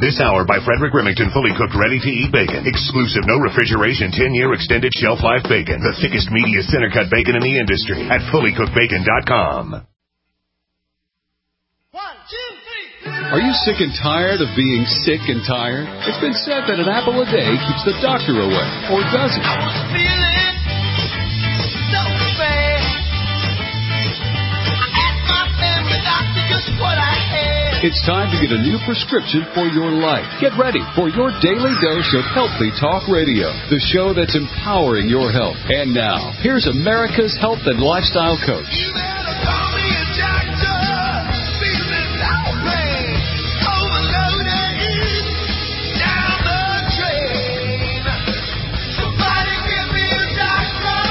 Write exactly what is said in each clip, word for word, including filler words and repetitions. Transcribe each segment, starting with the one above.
This hour by Frederick Remington, fully cooked, ready-to-eat bacon. Exclusive, no refrigeration, ten-year extended shelf life bacon. The thickest, meatiest center-cut bacon in the industry at fully cooked bacon dot com. One, two, three. Are you sick and tired of being sick and tired? It's been said that an apple a day keeps the doctor away, or does it? I was feeling so bad. I asked my family doctor just what I had. It's time to get a new prescription for your life. Get ready for your daily dose of Healthy Talk Radio, the show that's empowering your health. And now, here's America's health and lifestyle coach. You better call me a doctor. Feeling outraged, overloaded, down the drain. Somebody give me a doctor.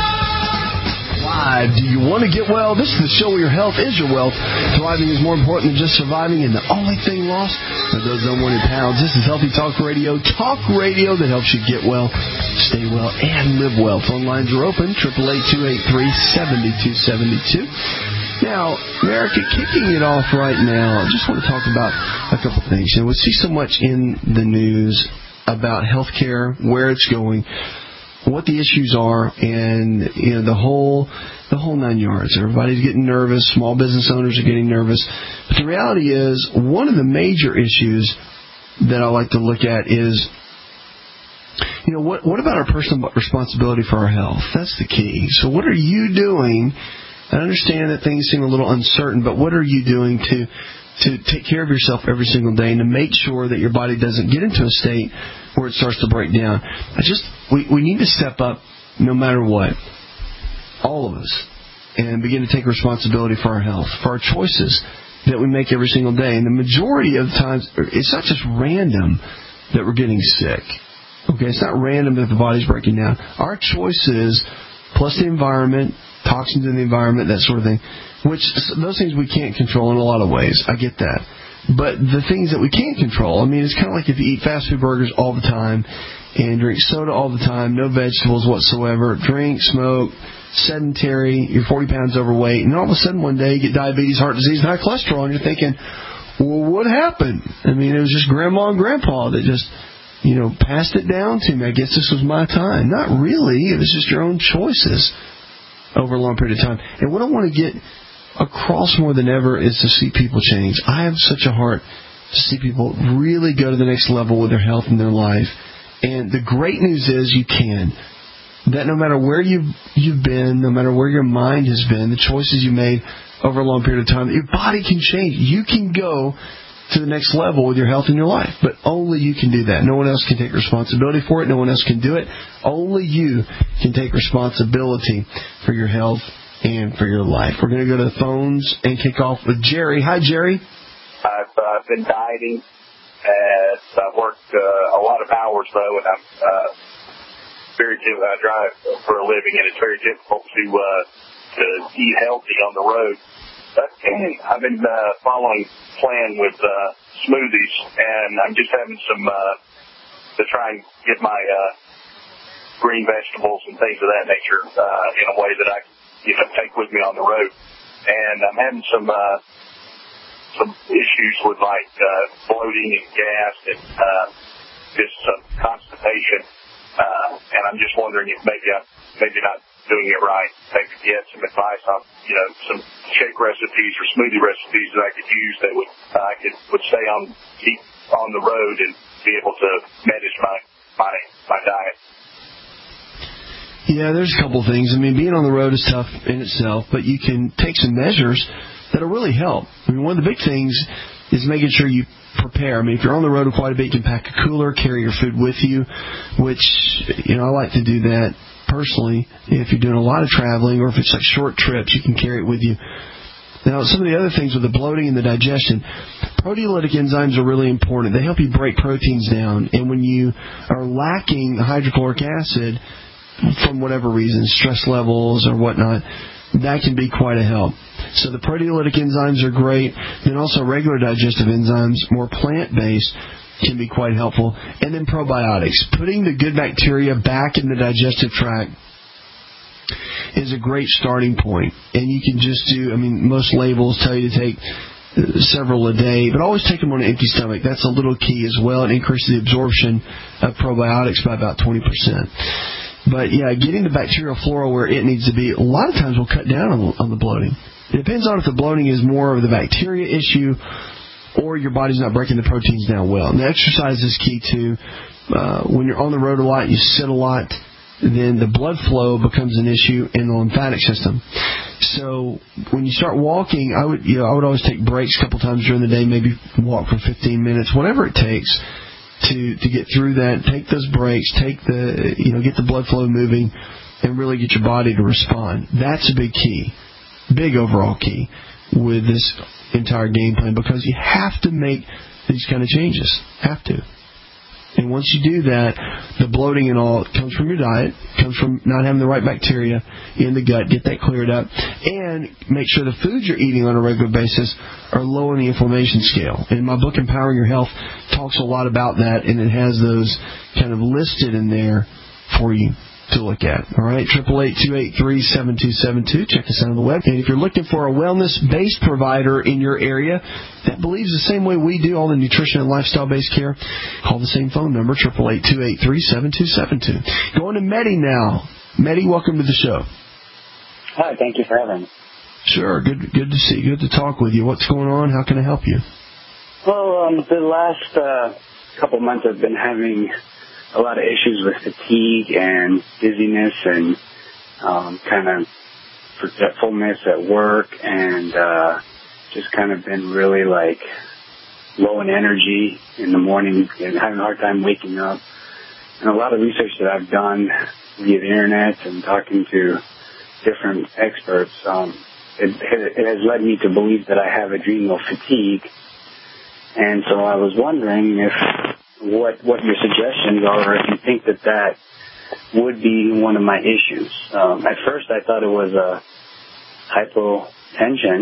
Why do you want to get well? This is the show where your health is your wealth. Thriving is more important than just surviving, and the only thing lost are those unwanted pounds. This is Healthy Talk Radio, talk radio that helps you get well, stay well, and live well. Phone lines are open, eight eight eight, two eight three, seven two seven two. Now, America, kicking it off right now, I just want to talk about a couple things. You know, we see so much in the news about healthcare, where it's going, what the issues are, and you know the whole the whole nine yards. Everybody's getting nervous. Small business owners are getting nervous. But the reality is, one of the major issues that I like to look at is, you know, what what about our personal responsibility for our health? That's the key. So what are you doing? I understand that things seem a little uncertain, but what are you doing to to take care of yourself every single day and to make sure that your body doesn't get into a state where it starts to break down? I just we, we need to step up no matter what, all of us, and begin to take responsibility for our health, for our choices that we make every single day. And the majority of times, it's not just random that we're getting sick. Okay, it's not random that the body's breaking down. Our choices, plus the environment, toxins in the environment, that sort of thing, which those things we can't control in a lot of ways. I get that. But the things that we can't control, I mean, it's kind of like if you eat fast food burgers all the time and drink soda all the time, no vegetables whatsoever, drink, smoke, sedentary, you're forty pounds overweight, and all of a sudden one day you get diabetes, heart disease, and high cholesterol, and you're thinking, well, what happened? I mean, it was just grandma and grandpa that just, you know, passed it down to me. I guess this was my time. Not really. It was just your own choices over a long period of time. And what I want to get across more than ever is to see people change. I have such a heart to see people really go to the next level with their health and their life. And the great news is you can. That no matter where you've, you've been, no matter where your mind has been, the choices you made over a long period of time, your body can change. You can go to the next level with your health and your life. But only you can do that. No one else can take responsibility for it. No one else can do it. Only you can take responsibility for your health and for your life. We're going to go to the phones and kick off with Jerry. Hi, Jerry. I've uh, been dieting, and I've worked uh, a lot of hours, though, and I'm uh, very I drive for a living, and it's very difficult to uh, to eat healthy on the road. But I've been uh, following a plan with uh, smoothies, and I'm just having some uh, to try and get my uh, green vegetables and things of that nature uh, in a way that I can, you know, take with me on the road. And I'm having some uh, some issues with like uh, bloating and gas and uh, just some constipation. Uh, and I'm just wondering if maybe I'm maybe not doing it right. Maybe get some advice on, you know, some shake recipes or smoothie recipes that I could use that would uh, I could would stay on keep on the road and be able to manage my my my diet. Yeah, there's a couple things. I mean, being on the road is tough in itself, but you can take some measures that'll really help. I mean, one of the big things is making sure you prepare. I mean, if you're on the road quite a bit, you can pack a cooler, carry your food with you, which, you know, I like to do that personally. If you're doing a lot of traveling or if it's like short trips, you can carry it with you. Now, some of the other things with the bloating and the digestion, proteolytic enzymes are really important. They help you break proteins down. And when you are lacking the hydrochloric acid, from whatever reason, stress levels or whatnot, that can be quite a help. So the proteolytic enzymes are great. Then also regular digestive enzymes, more plant-based, can be quite helpful. And then probiotics. Putting the good bacteria back in the digestive tract is a great starting point. And you can just do, I mean, most labels tell you to take several a day, but always take them on an empty stomach. That's a little key as well. It increases the absorption of probiotics by about twenty percent. But, yeah, getting the bacterial flora where it needs to be, a lot of times will cut down on, on the bloating. It depends on if the bloating is more of the bacteria issue or your body's not breaking the proteins down well. And the exercise is key, too. Uh, when you're on the road a lot, you sit a lot, then the blood flow becomes an issue in the lymphatic system. So when you start walking, I would you know I would always take breaks a couple times during the day, maybe walk for fifteen minutes, whatever it takes to to get through that. Take those breaks, take the you know get the blood flow moving, and really get your body to respond. That's a big key, big overall key with this entire game plan, because you have to make these kind of changes. Have to. And once you do that, the bloating and all comes from your diet, comes from not having the right bacteria in the gut. Get that cleared up. And make sure the foods you're eating on a regular basis are low on the inflammation scale. And my book, Empowering Your Health, talks a lot about that, and it has those kind of listed in there for you to look at. All right, eight eight eight, two eight three, seven two seven two. Check us out on the web. And if you're looking for a wellness-based provider in your area that believes the same way we do, all the nutrition and lifestyle-based care, call the same phone number, eight eight eight, two eight three, seven two seven two. Going to Mehdi now. Mehdi, welcome to the show. Hi, thank you for having me. Sure, good good to see you. Good to talk with you. What's going on? How can I help you? Well, um, the last uh, couple months I've been having a lot of issues with fatigue and dizziness and um, kind of forgetfulness at work, and uh, just kind of been really like low in energy in the morning and having a hard time waking up. And a lot of research that I've done via the internet and talking to different experts, um, it, it has led me to believe that I have adrenal fatigue. And so I was wondering if what what your suggestions are, if you think that that would be one of my issues. Um, at first I thought it was a hypotension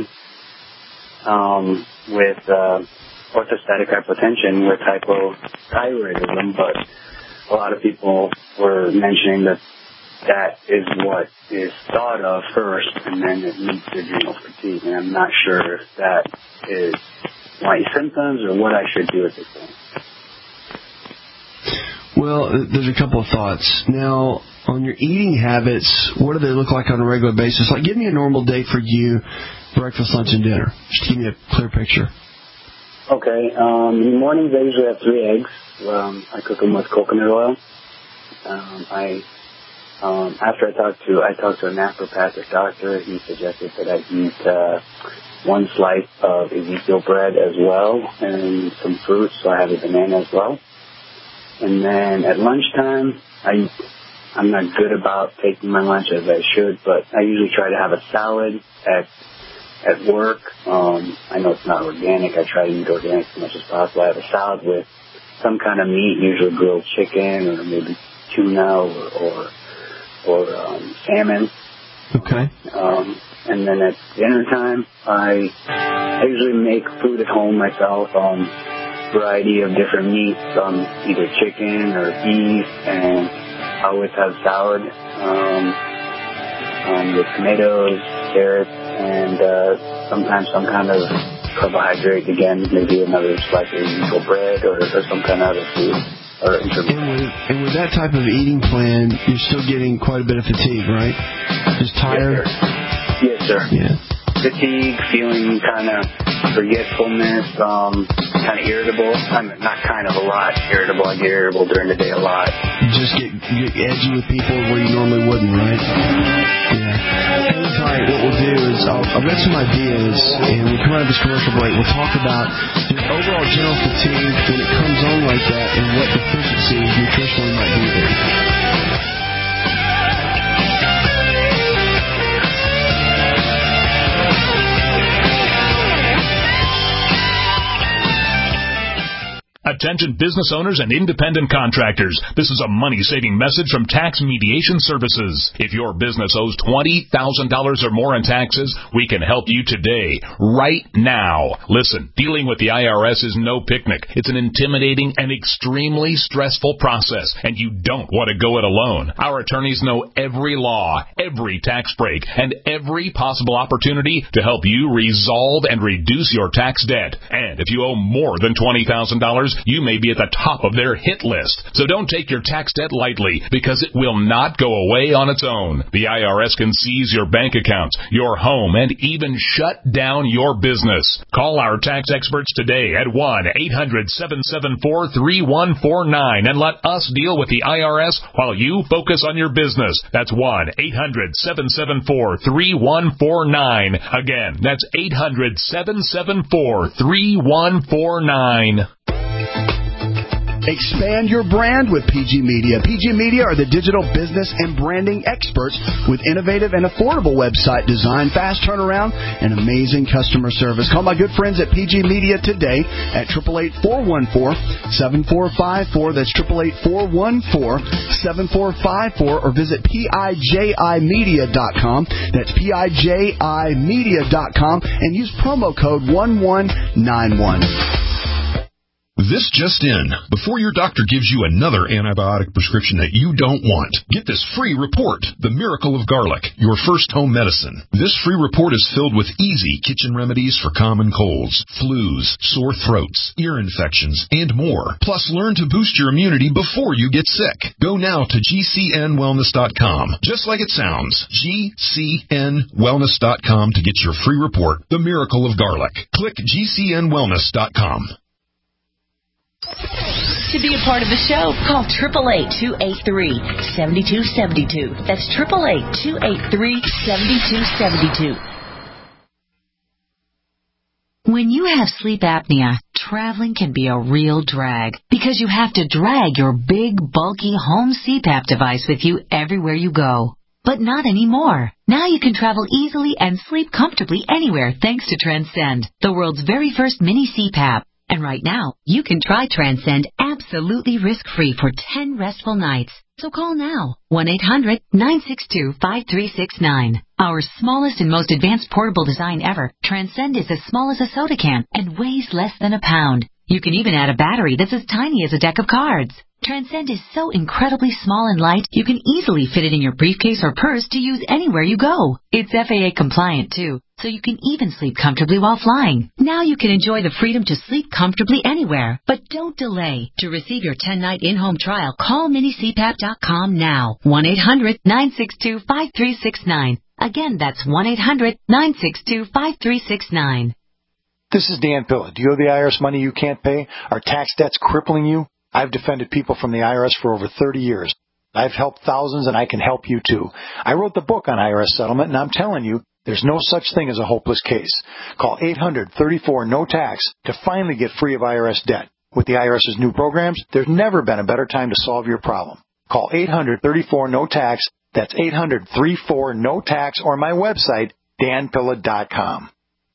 um, with uh, orthostatic hypotension with hypothyroidism, but a lot of people were mentioning that that is what is thought of first, and then it leads to adrenal fatigue. And I'm not sure if that is my symptoms or what I should do at this point. Well, there's a couple of thoughts. Now, on your eating habits, what do they look like on a regular basis? Like, give me a normal day for you, breakfast, lunch, and dinner. Just give me a clear picture. Okay. Um, in the mornings, I usually have three eggs. Um, I cook them with coconut oil. Um, I um, after I talked to I talked to a naturopathic doctor. He suggested that I eat uh, one slice of Ezekiel bread as well, and some fruits. So I have a banana as well. And then at lunchtime, I, I'm not good about taking my lunch as I should, but I usually try to have a salad at at work. Um, I know it's not organic. I try to eat organic as much as possible. I have a salad with some kind of meat, usually grilled chicken or maybe tuna or or, or um, salmon. Okay. Um, and then at dinner time, I, I usually make food at home myself. Um, variety of different meats, um, either chicken or beef, and I always have salad um, um, with tomatoes, carrots, and uh, sometimes some kind of carbohydrate, again, maybe another slice of usual bread or, or some kind of other food. Or and, with, and with that type of eating plan, you're still getting quite a bit of fatigue, right? Just tired? Yes, sir. Yes, sir. Yeah. Fatigue, feeling kind of forgetfulness, um, kind of irritable. I mean, not kind of, a lot irritable. I get irritable during the day a lot. Just get, get edgy with people where you normally wouldn't, right? Yeah. Hang tight. What we'll do is I'll, I'll get some ideas, and we'll come out of this commercial break. We'll talk about your overall general fatigue when it comes on like that and what deficiencies nutritionally might be there. Attention business owners and independent contractors. This is a money-saving message from Tax Mediation Services. If your business owes twenty thousand dollars or more in taxes, we can help you today, right now. Listen, dealing with the I R S is no picnic. It's an intimidating and extremely stressful process, and you don't want to go it alone. Our attorneys know every law, every tax break, and every possible opportunity to help you resolve and reduce your tax debt. And if you owe more than twenty thousand dollars, you may be at the top of their hit list. So don't take your tax debt lightly, because it will not go away on its own. The I R S can seize your bank accounts, your home, and even shut down your business. Call our tax experts today at one eight hundred seven seven four three one four nine and let us deal with the I R S while you focus on your business. That's one eight hundred seven seven four three one four nine. Again, that's eight hundred seven seven four three one four nine. Expand your brand with P G Media. P G Media are the digital business and branding experts with innovative and affordable website design, fast turnaround, and amazing customer service. Call my good friends at P G Media today at eight eight eight, four one four, seven four five four. That's eight eight eight, four one four, seven four five four, or visit P I J I media dot com. That's P I J I media dot com and use promo code one one nine one. This just in. Before your doctor gives you another antibiotic prescription that you don't want, get this free report, The Miracle of Garlic, your first home medicine. This free report is filled with easy kitchen remedies for common colds, flus, sore throats, ear infections, and more. Plus, learn to boost your immunity before you get sick. Go now to G C N wellness dot com. Just like it sounds, G C N wellness dot com to get your free report, The Miracle of Garlic. Click G C N wellness dot com. To be a part of the show, call eight eight eight, two eight three, seven two seven two. That's eight eight eight, two eight three, seven two seven two. When you have sleep apnea, traveling can be a real drag because you have to drag your big, bulky home C PAP device with you everywhere you go. But not anymore. Now you can travel easily and sleep comfortably anywhere thanks to Transcend, the world's very first mini C PAP. And right now, you can try Transcend absolutely risk-free for ten restful nights. So call now, one eight hundred, nine six two, five three six nine. Our smallest and most advanced portable design ever, Transcend is as small as a soda can and weighs less than a pound. You can even add a battery that's as tiny as a deck of cards. Transcend is so incredibly small and light, you can easily fit it in your briefcase or purse to use anywhere you go. It's F A A compliant, too, so you can even sleep comfortably while flying. Now you can enjoy the freedom to sleep comfortably anywhere. But don't delay. To receive your ten-night in-home trial, call mini C PAP dot com now. one eight hundred, nine six two, five three six nine. Again, that's one eight hundred, nine six two, five three six nine. This is Dan Pilla. Do you owe the I R S money you can't pay? Are tax debts crippling you? I've defended people from the I R S for over thirty years. I've helped thousands, and I can help you, too. I wrote the book on I R S settlement, and I'm telling you, there's no such thing as a hopeless case. Call eight hundred, thirty-four, no tax to finally get free of I R S debt. With the I R S's new programs, there's never been a better time to solve your problem. Call eight hundred, thirty-four, no tax. That's eight hundred, thirty-four, no tax, or my website, dan pilla dot com.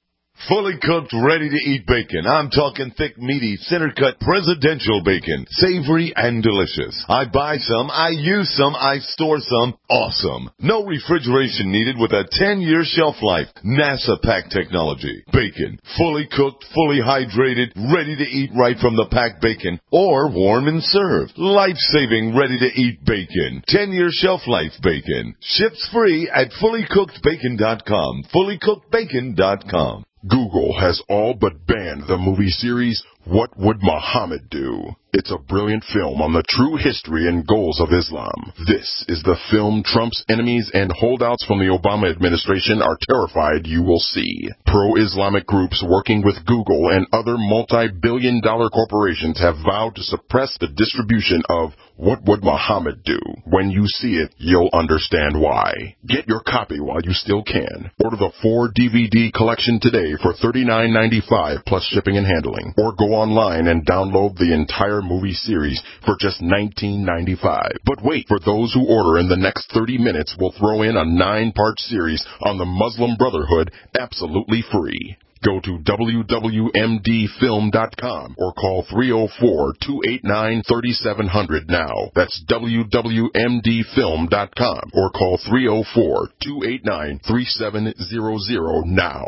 Fully cooked, ready-to-eat bacon. I'm talking thick, meaty, center-cut presidential bacon. Savory and delicious. I buy some, I use some, I store some. Awesome. No refrigeration needed with a ten-year shelf life. NASA pack technology. Bacon. Fully cooked, fully hydrated, ready to eat right from the packed bacon. Or warm and served. Life-saving, ready-to-eat bacon. ten-year shelf life bacon. Ships free at fully cooked bacon dot com. fully cooked bacon dot com. Google has all but banned the movie series What Would Muhammad Do? It's a brilliant film on the true history and goals of Islam. This is the film Trump's enemies and holdouts from the Obama administration are terrified you will see. Pro-Islamic groups working with Google and other multi-billion dollar corporations have vowed to suppress the distribution of What Would Muhammad Do? When you see it, you'll understand why. Get your copy while you still can. Order the four D V D collection today for thirty-nine ninety-five plus shipping and handling. Or go online and download the entire movie series for just nineteen ninety-five. But wait, for those who order in the next thirty minutes, we'll throw in a nine-part series on the Muslim Brotherhood absolutely free. Go to w w m d film dot com or call three oh four, two eight nine, three seven zero zero now. That's w w m d film dot com or call three oh four, two eight nine, three seven zero zero now.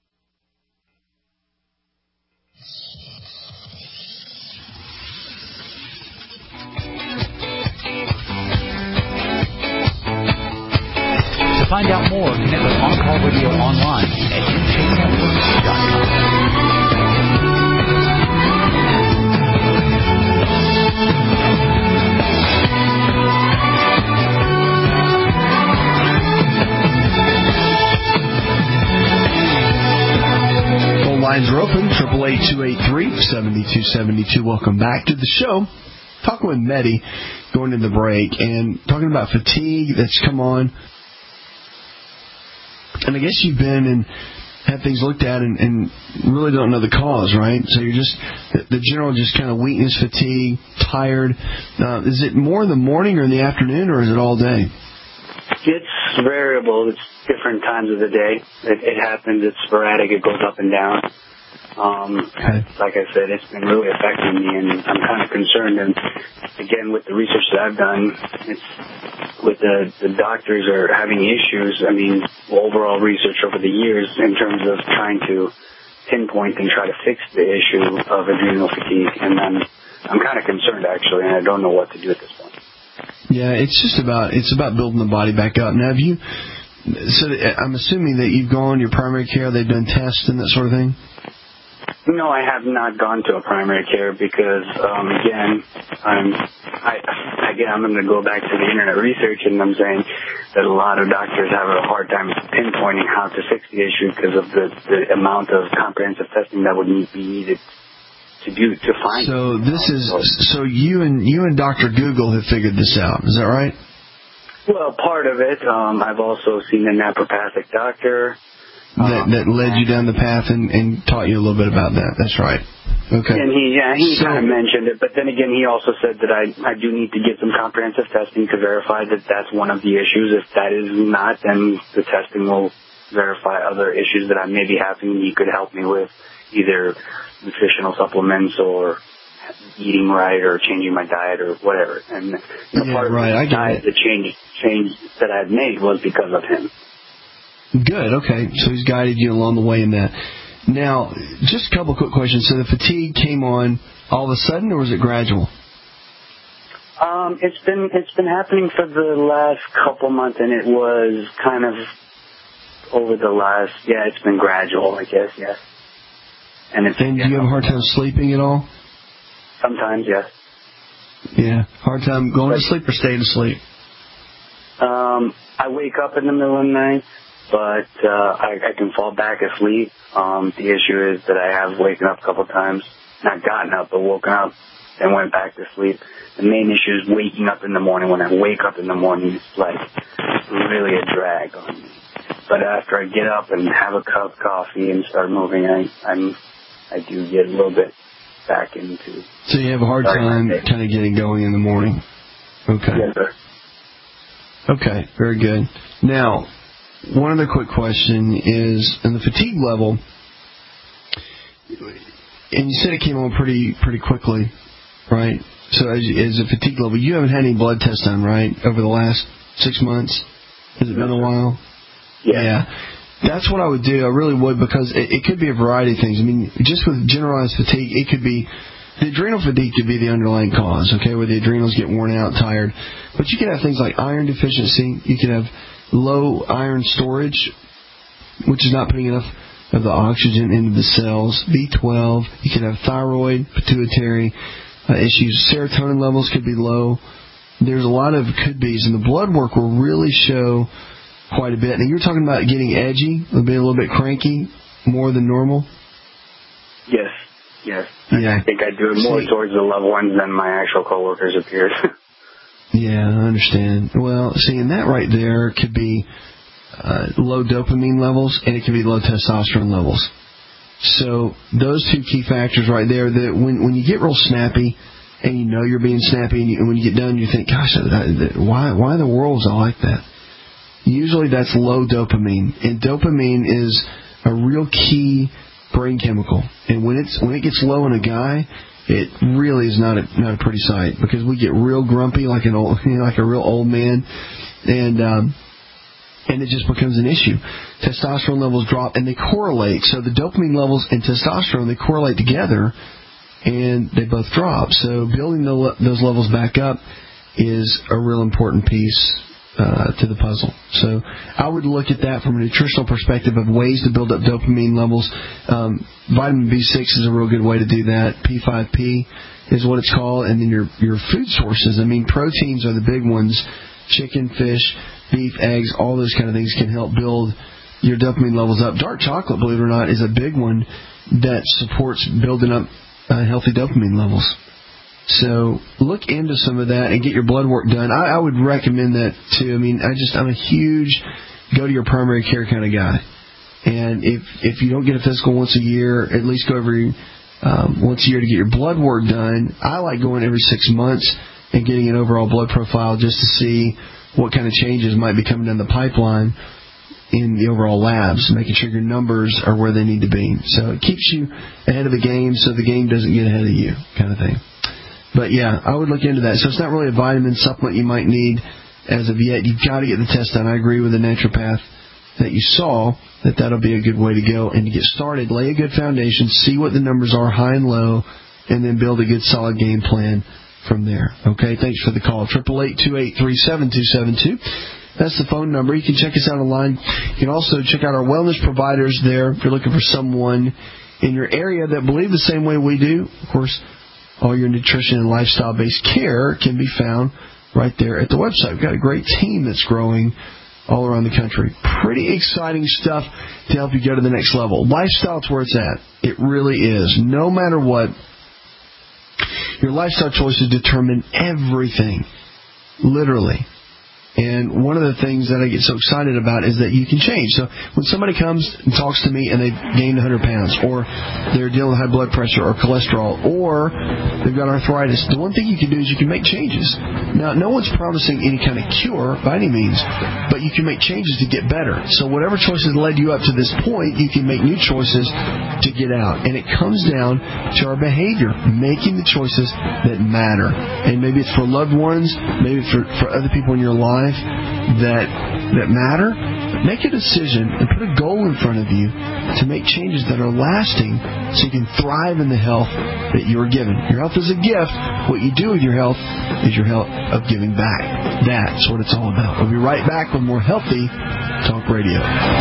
To find out more, connect with On Call Radio online at u k network dot com. Phone lines are open, triple eight, two eight three, seven two seven two. Welcome back to the show. Talking with Mehdi, going into the break, and talking about fatigue that's come on. And I guess you've been and had things looked at and, and really don't know the cause, right? So you're just, the general just kind of weakness, fatigue, tired. Uh, is it more in the morning or in the afternoon, or is it all day? It's variable. It's different times of the day. It, it happens. It's sporadic. It goes up and down. Um, okay. Like I said, it's been really affecting me, and I'm kind of concerned. And again, with the research that I've done, it's with the the doctors are having issues. I mean, overall research over the years in terms of trying to pinpoint and try to fix the issue of adrenal fatigue, and I'm I'm kind of concerned actually, and I don't know what to do at this point. Yeah, it's just about it's about building the body back up. Now, have you? So I'm assuming that you've gone to your primary care. They've done tests and that sort of thing. No, I have not gone to a primary care because, um, again, I'm, I, again, I'm going to go back to the internet research, and I'm saying that a lot of doctors have a hard time pinpointing how to fix the issue because of the, the amount of comprehensive testing that would need, be needed to do to find. So this is so you and you and Doctor Google have figured this out. Is that right? Well, part of it. Um, I've also seen a naturopathic doctor. That, that led you down the path and, and taught you a little bit about that. That's right. Okay. And he, yeah, he so, kind of mentioned it, but then again, he also said that I, I do need to get some comprehensive testing to verify that that's one of the issues. If that is not, then the testing will verify other issues that I may be having. He could help me with either nutritional supplements or eating right or changing my diet or whatever. And you know, yeah, part right. of the diet, the change, change that I've made was because of him. Good, okay. So he's guided you along the way in that. Now, just a couple of quick questions. So the fatigue came on all of a sudden, or was it gradual? Um, it's been it's been happening for the last couple months, and it was kind of over the last, yeah, it's been gradual, I guess, yes. And, it's, and do you have a hard time sleeping at all? Sometimes, yes. Yeah, hard time going but, to sleep or staying asleep? Um, I wake up in the middle of the night. But uh, I, I can fall back asleep. Um, the issue is that I have waken up a couple times, not gotten up, but woken up and went back to sleep. The main issue is waking up in the morning. When I wake up in the morning, it's like really a drag on me. But after I get up and have a cup of coffee and start moving, I I'm I do get a little bit back into. So you have a hard time kind of getting going in the morning. Okay. Yes, sir. Okay, very good. Now, one other quick question is, on the fatigue level, and you said it came on pretty pretty quickly, right? So as, as a fatigue level, you haven't had any blood tests done, right, over the last six months? Has it been a while? Yeah. yeah. That's what I would do. I really would, because it, it could be a variety of things. I mean, just with generalized fatigue, it could be, the adrenal fatigue could be the underlying cause, okay, where the adrenals get worn out, tired. But you could have things like iron deficiency. You could have low iron storage, which is not putting enough of the oxygen into the cells. B twelve. You could have thyroid, pituitary uh, issues. Serotonin levels could be low. There's a lot of could-bes, and the blood work will really show quite a bit. Now, you're talking about getting edgy, being a little bit cranky, more than normal? Yes, yes. Yeah. I think I do it more See, towards the loved ones than my actual coworkers appeared. Yeah, I understand. Well, seeing that right there could be uh, low dopamine levels, and it could be low testosterone levels. So those two key factors right there, that when when you get real snappy, and you know you're being snappy, and, you, and when you get done, you think, gosh, why why in the world was I like that? Usually that's low dopamine, and dopamine is a real key brain chemical. And when it's when it gets low in a guy, it really is not a not a pretty sight, because we get real grumpy like an old you know, like a real old man, and um, and it just becomes an issue. Testosterone levels drop, and they correlate. So the dopamine levels and testosterone, they correlate together, and they both drop. So building the, those levels back up is a real important piece uh, to the puzzle. So I would look at that from a nutritional perspective of ways to build up dopamine levels. Um, vitamin B six is a real good way to do that. P five P is what it's called. And then your, your food sources. I mean, proteins are the big ones. Chicken, fish, beef, eggs, all those kind of things can help build your dopamine levels up. Dark chocolate, believe it or not, is a big one that supports building up uh, healthy dopamine levels. So look into some of that and get your blood work done. I, I would recommend that too. I mean, I just I'm a huge go to your primary care kind of guy. And if if you don't get a physical once a year, at least go every um, once a year to get your blood work done. I like going every six months and getting an overall blood profile just to see what kind of changes might be coming down the pipeline in the overall labs, making sure your numbers are where they need to be. So it keeps you ahead of the game so the game doesn't get ahead of you, kind of thing. But, yeah, I would look into that. So it's not really a vitamin supplement you might need as of yet. You've got to get the test done. I agree with the naturopath that you saw, that that'll be a good way to go. And to get started, lay a good foundation, see what the numbers are, high and low, and then build a good, solid game plan from there. Okay, thanks for the call. eight eight eight, two eight three, seven two seven two. That's the phone number. You can check us out online. You can also check out our wellness providers there if you're looking for someone in your area that believe the same way we do. Of course, all your nutrition and lifestyle-based care can be found right there at the website. We've got a great team that's growing all around the country. Pretty exciting stuff to help you go to the next level. Lifestyle is where it's at. It really is. No matter what, your lifestyle choices determine everything, literally. And one of the things that I get so excited about is that you can change. So when somebody comes and talks to me and they've gained one hundred pounds, or they're dealing with high blood pressure or cholesterol, or they've got arthritis, the one thing you can do is you can make changes. Now, no one's promising any kind of cure by any means, but you can make changes to get better. So whatever choices led you up to this point, you can make new choices to get out. And it comes down to our behavior, making the choices that matter. And maybe it's for loved ones, maybe it's for, for other people in your life that that matter. Make a decision and put a goal in front of you to make changes that are lasting so you can thrive in the health that you're given. Your health is a gift. What you do with your health is your health of giving back. That's what it's all about. We'll be right back with more Healthy Talk Radio.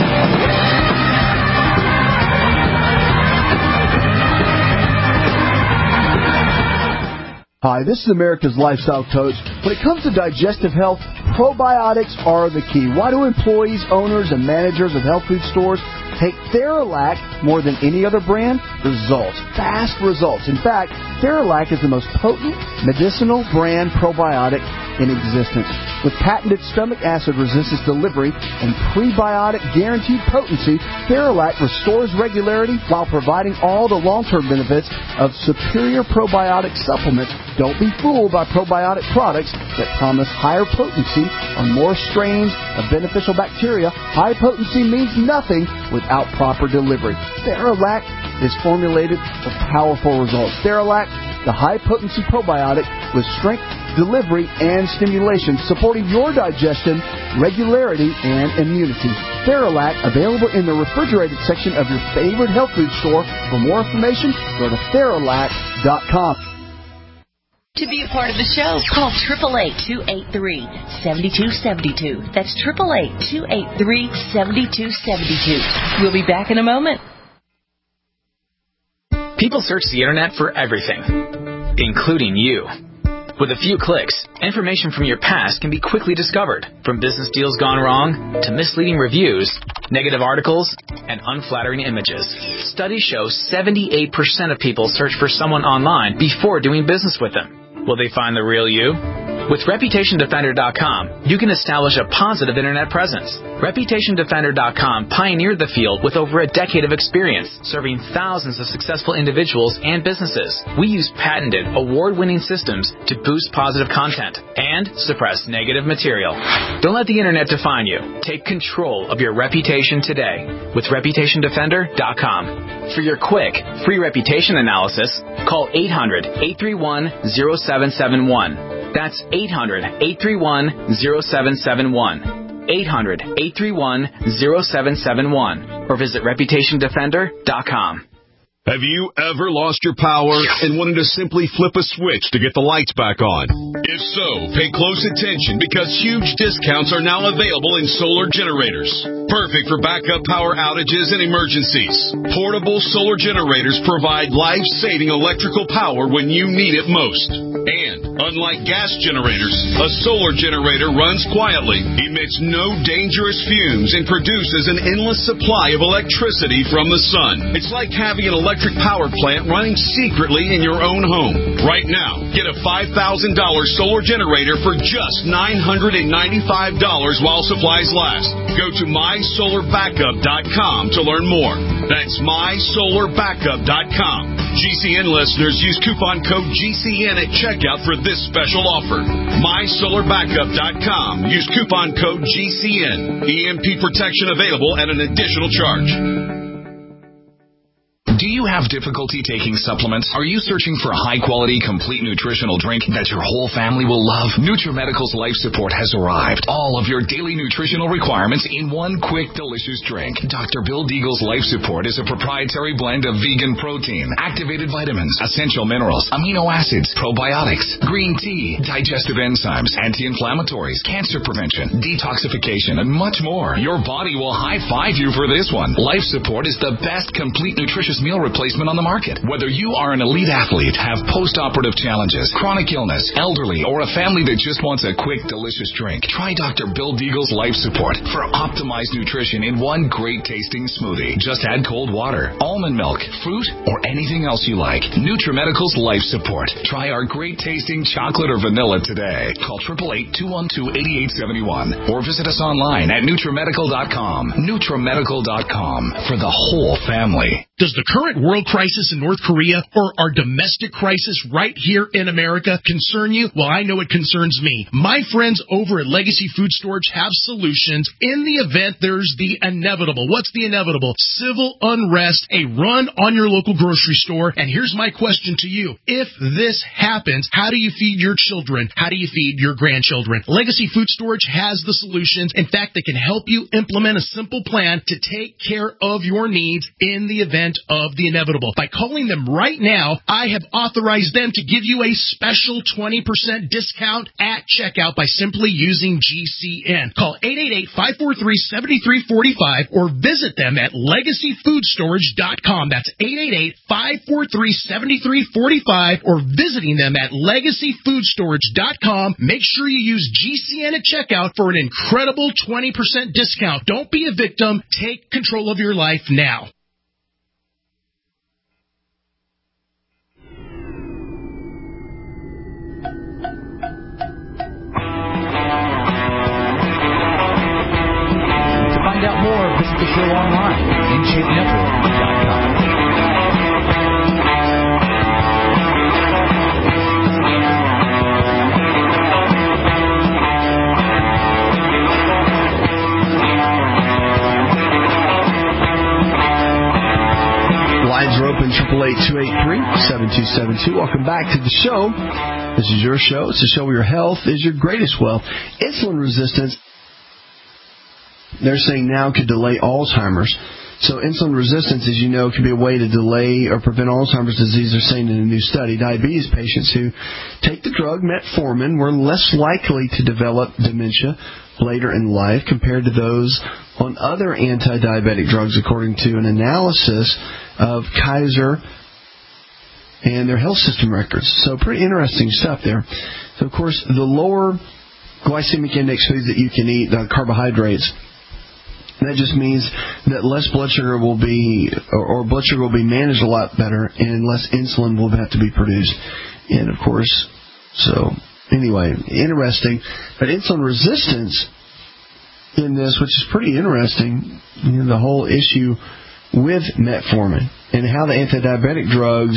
Hi, this is America's Lifestyle Coach. When it comes to digestive health, probiotics are the key. Why do employees, owners, and managers of health food stores take Theralac more than any other brand? Results. Fast results. In fact, Theralac is the most potent medicinal brand probiotic in existence. With patented stomach acid resistance delivery and prebiotic guaranteed potency, Theralac restores regularity while providing all the long-term benefits of superior probiotic supplements. Don't be fooled by probiotic products that promise higher potency or more strains of beneficial bacteria. High potency means nothing without proper delivery. Theralac is formulated for powerful results. Theralac, the high-potency probiotic with strength, delivery, and stimulation, supporting your digestion, regularity, and immunity. Theralac, available in the refrigerated section of your favorite health food store. For more information, go to Theralac dot com. To be a part of the show, call eight eight eight, two eight three, seven two seven two. That's eight eight eight, two eight three, seven two seven two. We'll be back in a moment. People search the internet for everything, including you. With a few clicks, information from your past can be quickly discovered, from business deals gone wrong to misleading reviews, negative articles, and unflattering images. Studies show seventy-eight percent of people search for someone online before doing business with them. Will they find the real you? With Reputation Defender dot com, you can establish a positive internet presence. Reputation Defender dot com pioneered the field with over a decade of experience, serving thousands of successful individuals and businesses. We use patented, award-winning systems to boost positive content and suppress negative material. Don't let the internet define you. Take control of your reputation today with Reputation Defender dot com. For your quick, free reputation analysis, call eight hundred, eight three one, zero seven seven one. That's eight hundred, eight three one, zero seven seven one. eight hundred, eight three one, zero seven seven one. Or visit Reputation Defender dot com. Have you ever lost your power and wanted to simply flip a switch to get the lights back on? If so, pay close attention because huge discounts are now available in solar generators. Perfect for backup power outages and emergencies. Portable solar generators provide life-saving electrical power when you need it most. And, unlike gas generators, a solar generator runs quietly, emits no dangerous fumes, and produces an endless supply of electricity from the sun. It's like having an electric electric power plant running secretly in your own home. Right now, get a five thousand dollars solar generator for just nine hundred ninety-five dollars while supplies last. Go to my solar backup dot com to learn more. That's my solar backup dot com. G C N listeners use coupon code G C N at checkout for this special offer. my solar backup dot com. Use coupon code G C N. E M P protection available at an additional charge. Do you have difficulty taking supplements? Are you searching for a high-quality, complete nutritional drink that your whole family will love? NutriMedical's Life Support has arrived. All of your daily nutritional requirements in one quick, delicious drink. Doctor Bill Deagle's Life Support is a proprietary blend of vegan protein, activated vitamins, essential minerals, amino acids, probiotics, green tea, digestive enzymes, anti-inflammatories, cancer prevention, detoxification, and much more. Your body will high-five you for this one. Life Support is the best complete nutritious meal replacement on the market. Whether you are an elite athlete, have post-operative challenges, chronic illness, elderly, or a family that just wants a quick, delicious drink, try Doctor Bill Deagle's Life Support for optimized nutrition in one great-tasting smoothie. Just add cold water, almond milk, fruit, or anything else you like. NutriMedical's Life Support. Try our great-tasting chocolate or vanilla today. Call eight eight eight, two one two, eight eight seven one or visit us online at NutriMedical dot com. NutriMedical dot com for the whole family. Does the current world crisis in North Korea or our domestic crisis right here in America concern you? Well, I know it concerns me. My friends over at Legacy Food Storage have solutions in the event there's the inevitable. What's the inevitable? Civil unrest, a run on your local grocery store. And here's my question to you. If this happens, how do you feed your children? How do you feed your grandchildren? Legacy Food Storage has the solutions. In fact, they can help you implement a simple plan to take care of your needs in the event of the inevitable. By calling them right now, I have authorized them to give you a special twenty percent discount at checkout by simply using G C N. Call eight eight eight, five four three, seven three four five or visit them at legacy food storage dot com. That's eight eight eight, five four three, seven three four five or visiting them at legacy food storage dot com. Make sure you use G C N at checkout for an incredible twenty percent discount. Don't be a victim. Take control of your life now. Find out more, visit the show online at in shape network dot com. Lines are open, eight eight eight, two eight three, seven two seven two. Welcome back to the show. This is your show. It's a show where your health is your greatest wealth. Insulin resistance, they're saying now could delay Alzheimer's. So insulin resistance, as you know, can be a way to delay or prevent Alzheimer's disease. They're saying in a new study, diabetes patients who take the drug metformin were less likely to develop dementia later in life compared to those on other anti-diabetic drugs, according to an analysis of Kaiser and their health system records. So pretty interesting stuff there. So, of course, the lower glycemic index foods that you can eat, the carbohydrates, that just means that less blood sugar will be, or, or blood sugar will be managed a lot better, and less insulin will have to be produced. And of course, so in anyway, interesting. But insulin resistance in this, which is pretty interesting, you know, the whole issue with metformin and how the anti-diabetic drugs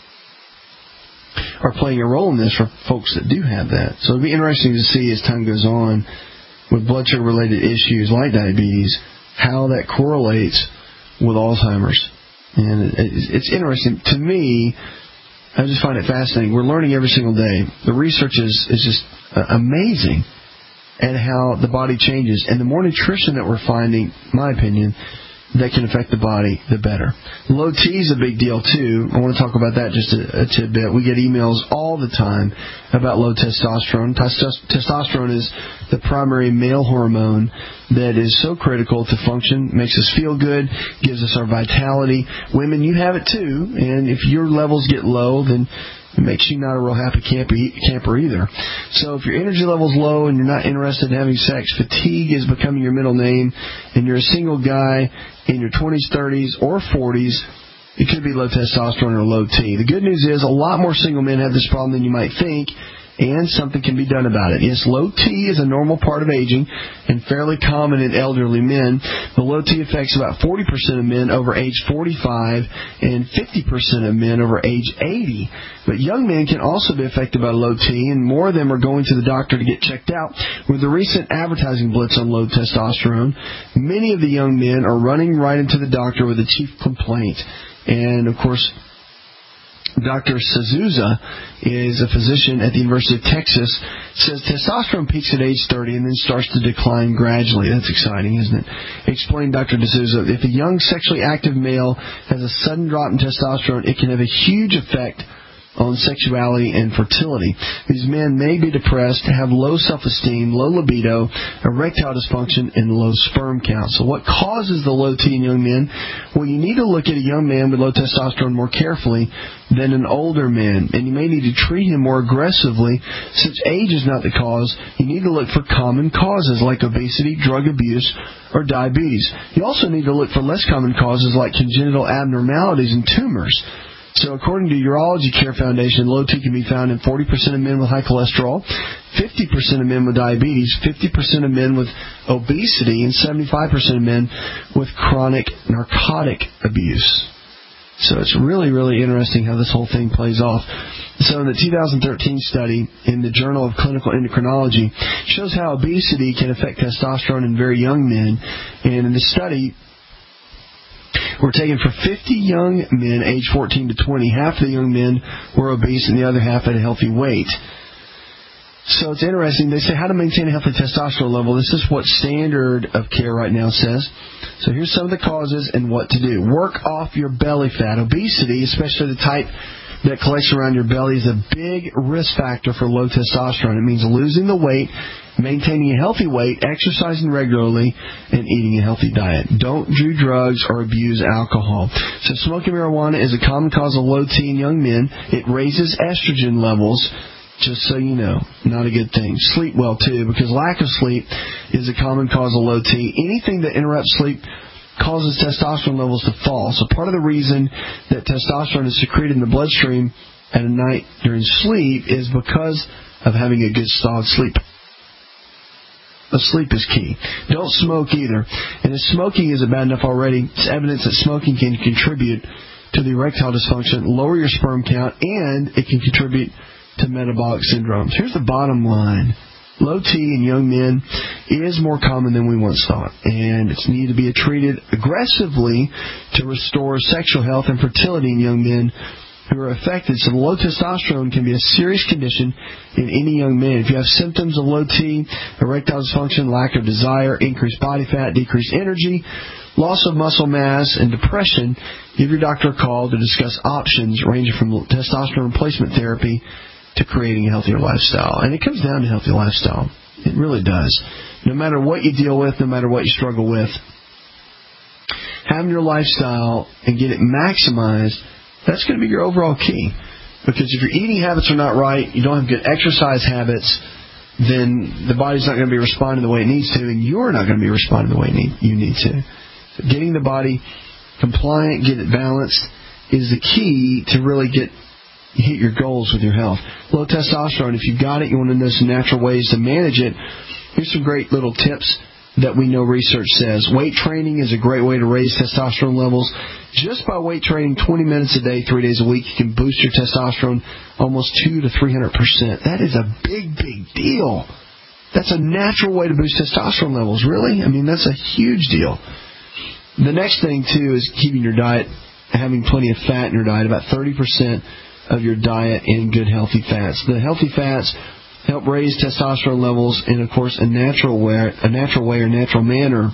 are playing a role in this for folks that do have that. So it'll be interesting to see as time goes on with blood sugar related issues like diabetes, how that correlates with Alzheimer's. And it's interesting to me. I just find it fascinating. We're learning every single day. The research is is just amazing at how the body changes, and the more nutrition that we're finding, in my opinion, that can affect the body, the better. Low T is a big deal, too. I want to talk about that just a, a tidbit. We get emails all the time about low testosterone. Testosterone is the primary male hormone that is so critical to function, makes us feel good, gives us our vitality. Women, you have it, too, and if your levels get low, then it makes you not a real happy camper, camper either. So if your energy level's low and you're not interested in having sex, fatigue is becoming your middle name, and you're a single guy in your twenties, thirties, or forties, it could be low testosterone or low T. The good news is a lot more single men have this problem than you might think, and something can be done about it. Yes, low T is a normal part of aging and fairly common in elderly men. The low T affects about forty percent of men over age forty-five and fifty percent of men over age eighty. But young men can also be affected by low T, and more of them are going to the doctor to get checked out. With the recent advertising blitz on low testosterone, many of the young men are running right into the doctor with a chief complaint. And, of course, Doctor Sazusa is a physician at the University of Texas, says testosterone peaks at age thirty and then starts to decline gradually. That's exciting, isn't it? Explained Doctor D'Souza, if a young sexually active male has a sudden drop in testosterone, it can have a huge effect on sexuality and fertility. These men may be depressed, have low self-esteem, low libido, erectile dysfunction, and low sperm count. So what causes the low T in young men? Well, you need to look at a young man with low testosterone more carefully than an older man, and you may need to treat him more aggressively. Since age is not the cause, you need to look for common causes like obesity, drug abuse, or diabetes. You also need to look for less common causes like congenital abnormalities and tumors. So according to Urology Care Foundation, low T can be found in forty percent of men with high cholesterol, fifty percent of men with diabetes, fifty percent of men with obesity, and seventy-five percent of men with chronic narcotic abuse. So it's really, really interesting how this whole thing plays off. So in the two thousand thirteen study in the Journal of Clinical Endocrinology shows how obesity can affect testosterone in very young men. And in the study, were taken for fifty young men aged fourteen to twenty. Half of the young men were obese and the other half had a healthy weight. So it's interesting. They say how to maintain a healthy testosterone level. This is what standard of care right now says. So here's some of the causes and what to do. Work off your belly fat. Obesity, especially the type that collects around your belly, is a big risk factor for low testosterone. It means losing the weight, maintaining a healthy weight, exercising regularly, and eating a healthy diet. Don't do drugs or abuse alcohol. So smoking marijuana is a common cause of low T in young men. It raises estrogen levels, just so you know. Not a good thing. Sleep well, too, because lack of sleep is a common cause of low T. Anything that interrupts sleep causes testosterone levels to fall. So part of the reason that testosterone is secreted in the bloodstream at a night during sleep is because of having a good solid sleep. The sleep is key. Don't smoke either. And if smoking isn't bad enough already, it's evidence that smoking can contribute to the erectile dysfunction, lower your sperm count, and it can contribute to metabolic syndromes. Here's the bottom line. Low T in young men is more common than we once thought, and it's needed to be treated aggressively to restore sexual health and fertility in young men who are affected. So low testosterone can be a serious condition in any young man. If you have symptoms of low T, erectile dysfunction, lack of desire, increased body fat, decreased energy, loss of muscle mass, and depression, give your doctor a call to discuss options ranging from testosterone replacement therapy to creating a healthier lifestyle. And it comes down to healthy lifestyle. It really does. No matter what you deal with, no matter what you struggle with, having your lifestyle and get it maximized, that's going to be your overall key. Because if your eating habits are not right, you don't have good exercise habits, then the body's not going to be responding the way it needs to, and you're not going to be responding the way you need to. So getting the body compliant, get it balanced, is the key to really get you hit your goals with your health. Low testosterone, if you've got it, you want to know some natural ways to manage it. Here's some great little tips that we know research says. Weight training is a great way to raise testosterone levels. Just by weight training twenty minutes a day, three days a week, you can boost your testosterone almost two to three hundred percent. That is a big, big deal. That's a natural way to boost testosterone levels, really. I mean, that's a huge deal. The next thing, too, is keeping your diet, having plenty of fat in your diet, about thirty percent of your diet in good, healthy fats. The healthy fats help raise testosterone levels in, of course, a natural way, a natural way or natural manner,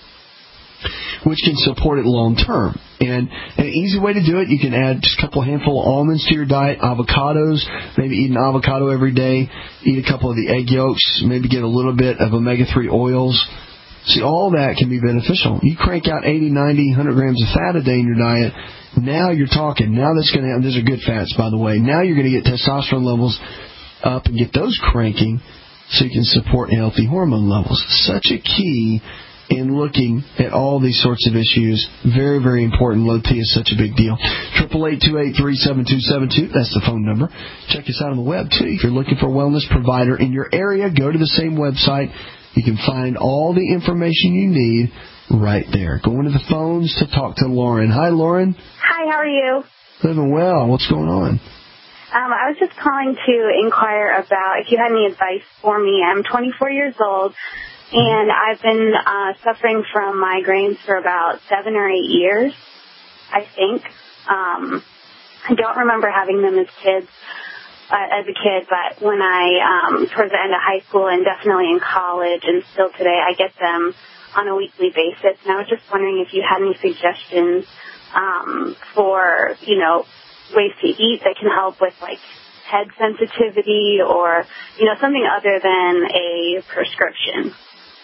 which can support it long term. And an easy way to do it, you can add just a couple handful of almonds to your diet, avocados, maybe eat an avocado every day, eat a couple of the egg yolks, maybe get a little bit of omega three oils. See, all that can be beneficial. You crank out eighty, ninety, one hundred grams of fat a day in your diet, now you're talking. Now that's going to happen. These are good fats, by the way. Now you're going to get testosterone levels up and get those cranking so you can support healthy hormone levels. Such a key in looking at all these sorts of issues. Very, very important. Low T is such a big deal. eight eight eight, two eight three, seven two seven two. That's the phone number. Check us out on the web, too. If you're looking for a wellness provider in your area, go to the same website. You can find all the information you need right there. Going to the phones to talk to Lauren. Hi, Lauren. Hi, how are you? Living well. What's going on? Um, I was just calling to inquire about if you had any advice for me. I'm twenty-four years old, and I've been uh, suffering from migraines for about seven or eight years, I think. Um, I don't remember having them as kids, uh, as a kid, but when I, um, towards the end of high school and definitely in college and still today, I get them on a weekly basis. And I was just wondering if you had any suggestions um, for, you know, ways to eat that can help with, like, head sensitivity or, you know, something other than a prescription.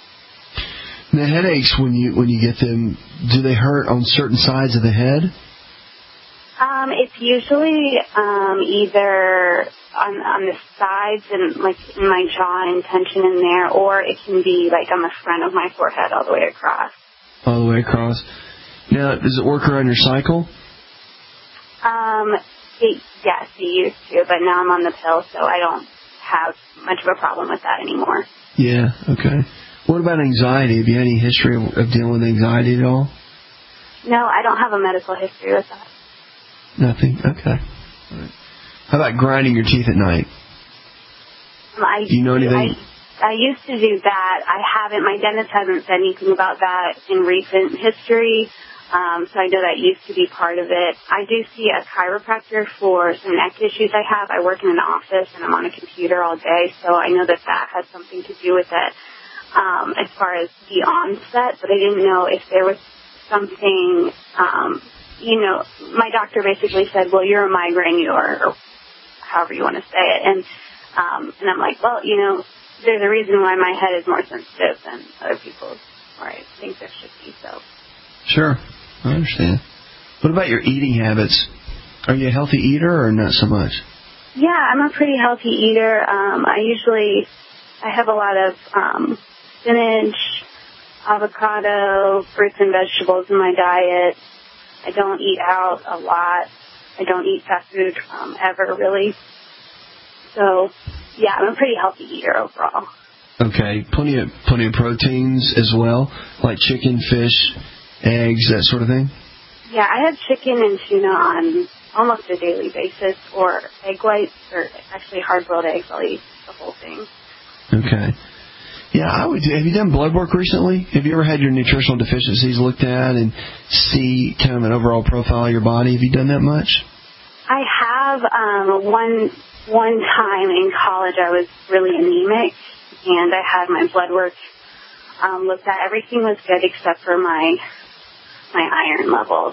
The headaches, when you when you get them, do they hurt on certain sides of the head? Um, it's usually um, either on, on the sides and, like, in my jaw and tension in there, or it can be, like, on the front of my forehead all the way across. All the way across. Now, does it work around your cycle? Um, it, yes, it used to, but now I'm on the pill, so I don't have much of a problem with that anymore. Yeah, okay. What about anxiety? Have you had any history of, of dealing with anxiety at all? No, I don't have a medical history with that. Nothing? Okay. All right. How about grinding your teeth at night? Um, I, do you know anything? I, I used to do that. I haven't. My dentist hasn't said anything about that in recent history. Um, so I know that used to be part of it. I do see a chiropractor for some neck issues I have. I work in an office and I'm on a computer all day, so I know that that has something to do with it um, as far as the onset, but I didn't know if there was something, um, you know, my doctor basically said, well, you're a migraine, or, or however you want to say it, and um, and I'm like, well, you know, there's a reason why my head is more sensitive than other people's, or I think there should be, so. Sure. I understand. What about your eating habits? Are you a healthy eater or not so much? Yeah, I'm a pretty healthy eater. Um, I usually, I have a lot of um, spinach, avocado, fruits and vegetables in my diet. I don't eat out a lot. I don't eat fast food um, ever, really. So, yeah, I'm a pretty healthy eater overall. Okay. Plenty of, plenty of proteins as well, like chicken, fish, eggs, that sort of thing? Yeah, I have chicken and tuna on almost a daily basis, or egg whites, or actually hard-boiled eggs. I'll eat the whole thing. Okay. Yeah, I would. Have you done blood work recently? Have you ever had your nutritional deficiencies looked at and see kind of an overall profile of your body? Have you done that much? I have. Um, one one time in college, I was really anemic, and I had my blood work um, looked at. Everything was good except for my my iron levels.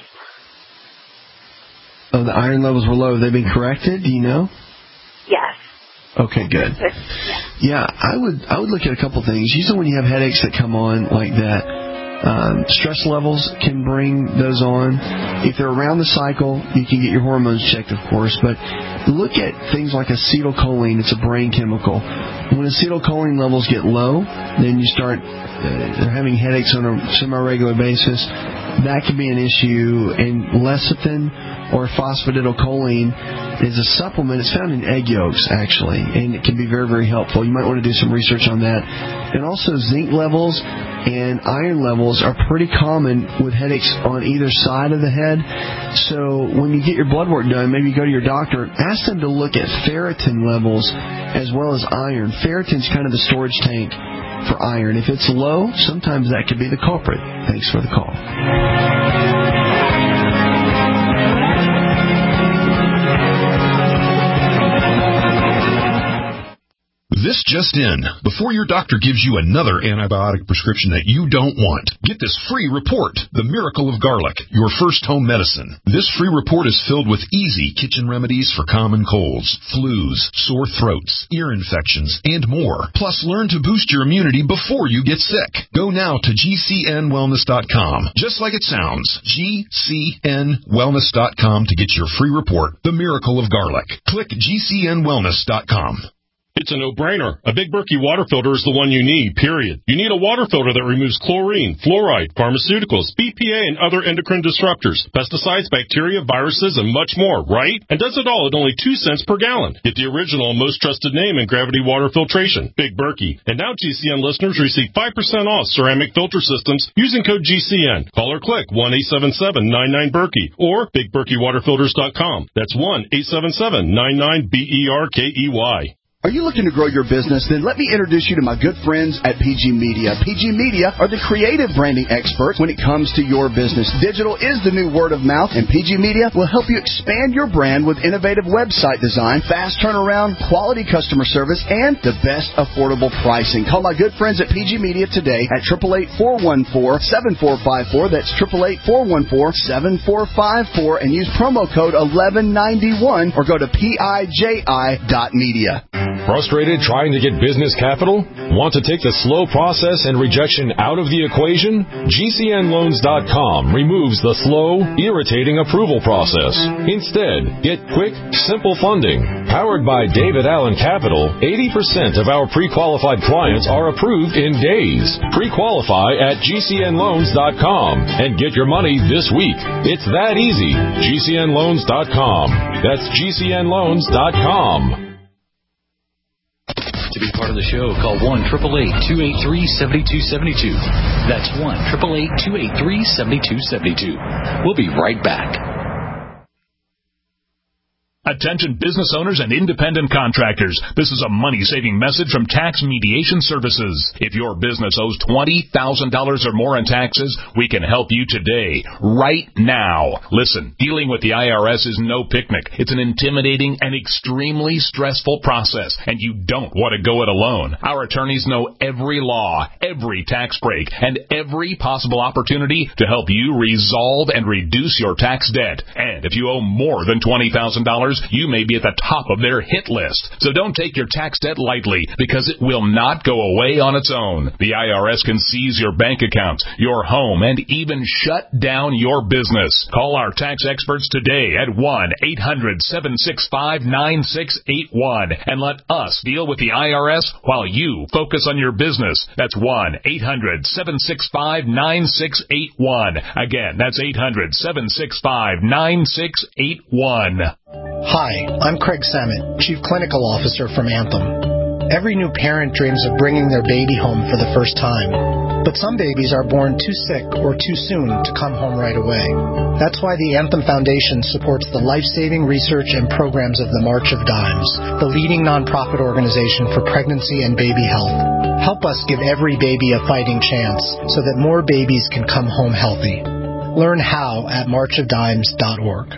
Oh, the iron levels were low. Have they been corrected? Do you know? Yes. Okay, good. Yeah, I would I would look at a couple things. Usually when you have headaches that come on like that, um, stress levels can bring those on. If they're around the cycle, you can get your hormones checked, of course. But look at things like acetylcholine. It's a brain chemical. When acetylcholine levels get low, then you start uh, having headaches on a semi-regular basis. that can be an issue. And lecithin or phosphatidylcholine is a supplement. It's found in egg yolks, actually, and it can be very, very helpful. You might want to do some research on that. And also zinc levels and iron levels are pretty common with headaches on either side of the head. So when you get your blood work done, maybe you go to your doctor, ask them to look at ferritin levels as well as iron. Ferritin's kind of the storage tank for iron. If it's low, sometimes that could be the culprit. Thanks for the call. This just in. Before your doctor gives you another antibiotic prescription that you don't want, get this free report, The Miracle of Garlic, your first home medicine. This free report is filled with easy kitchen remedies for common colds, flus, sore throats, ear infections, and more. Plus, learn to boost your immunity before you get sick. Go now to G C N wellness dot com. Just like it sounds, G C N wellness dot com to get your free report, The Miracle of Garlic. Click G C N wellness dot com. It's a no-brainer. A Big Berkey water filter is the one you need, period. You need a water filter that removes chlorine, fluoride, pharmaceuticals, B P A, and other endocrine disruptors, pesticides, bacteria, viruses, and much more, right? And does it all at only two cents per gallon. Get the original and most trusted name in gravity water filtration, Big Berkey. And now G C N listeners receive five percent off ceramic filter systems using code G C N. Call or click one eight seven seven nine nine Berkey or big berkey water filters dot com. That's one eight seven seven nine nine B E R K E Y. Are you looking to grow your business? Then let me introduce you to my good friends at P G Media. P G Media are the creative branding experts when it comes to your business. Digital is the new word of mouth, and P G Media will help you expand your brand with innovative website design, fast turnaround, quality customer service, and the best affordable pricing. Call my good friends at P G Media today at eight eight eight, four one four, seven four five four. That's eight eight eight, four one four, seven four five four, and use promo code eleven ninety-one or go to P I J I dot media. Frustrated trying to get business capital? Want to take the slow process and rejection out of the equation? G C N loans dot com removes the slow, irritating approval process. Instead, get quick, simple funding. Powered by David Allen Capital, eighty percent of our pre-qualified clients are approved in days. Pre-qualify at G C N loans dot com and get your money this week. It's that easy. G C N loans dot com. That's G C N loans dot com. To be part of the show, call one eight eight eight, two eight three, seven two seven two. That's one eight eight eight, two eight three, seven two seven two. We'll be right back. Attention business owners and independent contractors. This is a money-saving message from Tax Mediation Services. If your business owes twenty thousand dollars or more in taxes, we can help you today, right now. Listen, dealing with the I R S is no picnic. It's an intimidating and extremely stressful process, and you don't want to go it alone. Our attorneys know every law, every tax break, and every possible opportunity to help you resolve and reduce your tax debt. And if you owe more than twenty thousand dollars, you may be at the top of their hit list. So don't take your tax debt lightly, because it will not go away on its own. The I R S can seize your bank accounts, your home, and even shut down your business. Call our tax experts today at one eight hundred, seven six five, nine six eight one and let us deal with the I R S while you focus on your business. That's one eight hundred, seven six five, nine six eight one. Again, that's eight hundred, seven six five, nine six eight one. Hi, I'm Craig Samet, Chief Clinical Officer from Anthem. Every new parent dreams of bringing their baby home for the first time. But some babies are born too sick or too soon to come home right away. That's why the Anthem Foundation supports the life-saving research and programs of the March of Dimes, the leading nonprofit organization for pregnancy and baby health. Help us give every baby a fighting chance so that more babies can come home healthy. Learn how at march of dimes dot org.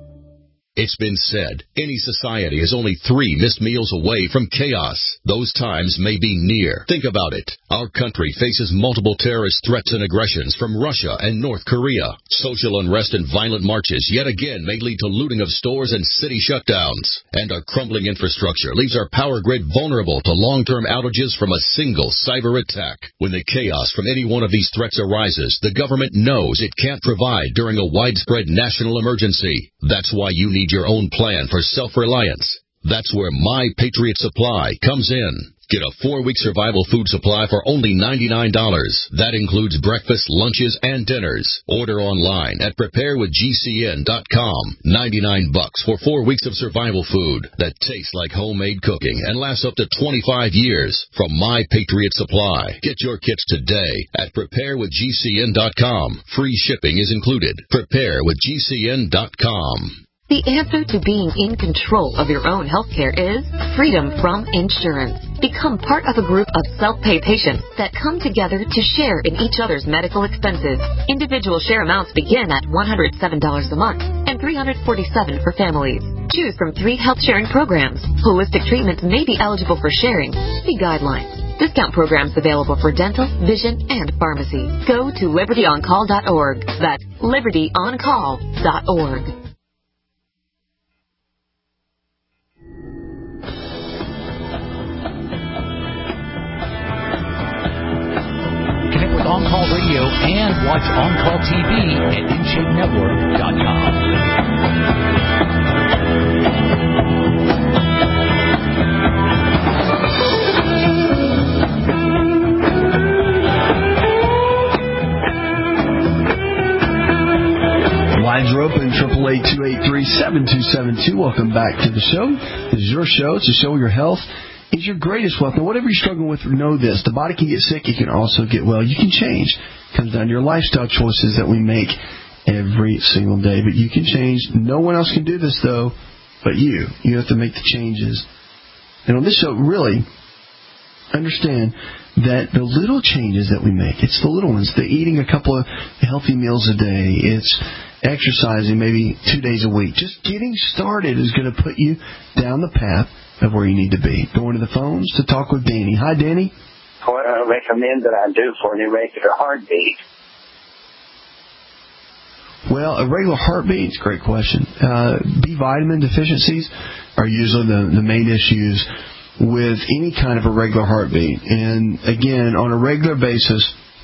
It's been said, any society is only three missed meals away from chaos. Those times may be near. Think about it. Our country faces multiple terrorist threats and aggressions from Russia and North Korea. Social unrest and violent marches yet again may lead to looting of stores and city shutdowns. And our crumbling infrastructure leaves our power grid vulnerable to long-term outages from a single cyber attack. When the chaos from any one of these threats arises, the government knows it can't provide during a widespread national emergency. That's why you need your own plan for self-reliance. That's where My Patriot Supply comes in. Get a four-week survival food supply for only ninety-nine dollars. That includes breakfast, lunches, and dinners. Order online at prepare with G C N dot com. ninety-nine bucks for four weeks of survival food that tastes like homemade cooking and lasts up to twenty-five years from My Patriot Supply. Get your kits today at prepare with G C N dot com. Free shipping is included. prepare with G C N dot com. The answer to being in control of your own health care is freedom from insurance. Become part of a group of self-pay patients that come together to share in each other's medical expenses. Individual share amounts begin at one hundred seven dollars a month and three hundred forty-seven dollars for families. Choose from three health sharing programs. Holistic treatments may be eligible for sharing. See guidelines. Discount programs available for dental, vision, and pharmacy. Go to liberty on call dot org. That's liberty on call dot org. On Call Radio and watch On Call T V at in shape network dot com. Lines are open, triple eight, two eight three, seven two seven two. Welcome back to the show. This is your show. It's a show where your health is your greatest wealth. And whatever you're struggling with, know this. The body can get sick. It can also get well. You can change. It comes down to your lifestyle choices that we make every single day. But you can change. No one else can do this, though, but you. You have to make the changes. And on this show, really, understand that the little changes that we make, it's the little ones. The eating a couple of healthy meals a day. It's exercising maybe two days a week. Just getting started is going to put you down the path of where you need to be. Going to the phones to talk with Danny. Hi, Danny. What I recommend that I do for an irregular heartbeat? Well, a regular heartbeat, it's a great question. Uh, B vitamin deficiencies are usually the, the main issues with any kind of irregular heartbeat. And again, on a regular basis,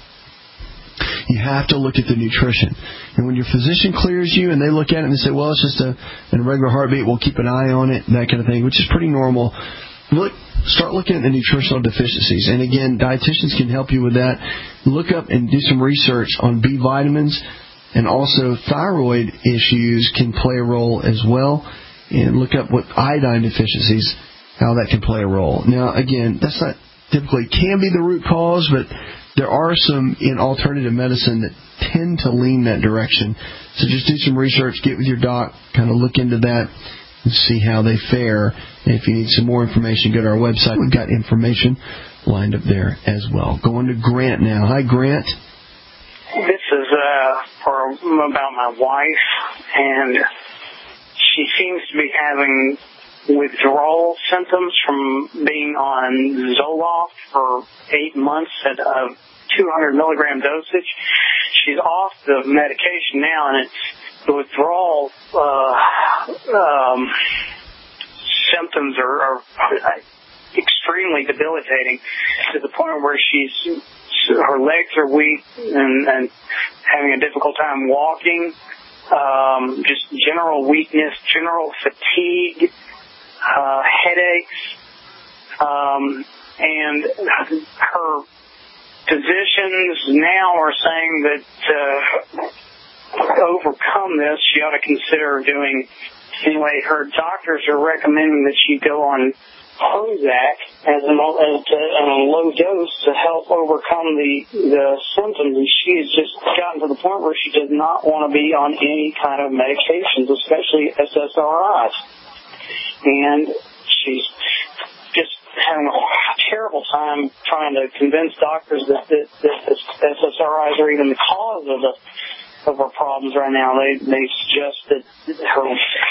you have to look at the nutrition. And when your physician clears you and they look at it and they say, well, it's just a, an irregular heartbeat, we'll keep an eye on it, that kind of thing, which is pretty normal. Look, start looking at the nutritional deficiencies. And again, dietitians can help you with that. Look up and do some research on B vitamins, and also thyroid issues can play a role as well. And look up what iodine deficiencies, how that can play a role. Now, again, that's not typically can be the root cause, but there are some in alternative medicine that tend to lean that direction. So just do some research, get with your doc, kind of look into that and see how they fare. And if you need some more information, go to our website. We've got information lined up there as well. Going to Grant now. Hi, Grant. This is uh, for about my wife, and she seems to be having withdrawal symptoms from being on Zoloft for eight months at a two hundred milligram dosage. She's off the medication now, and it's the withdrawal uh, um, symptoms are, are extremely debilitating to the point where she's her legs are weak and, and having a difficult time walking. Um, just general weakness, general fatigue. Uh, headaches, um, and her physicians now are saying that uh, to overcome this, she ought to consider doing, anyway, her doctors are recommending that she go on Prozac as a, as a, a low dose to help overcome the, the symptoms, and she has just gotten to the point where she does not want to be on any kind of medications, especially S S R Is. And she's just having a terrible time trying to convince doctors that, that, that S S R Is are even the cause of the of her problems right now. They they suggest that her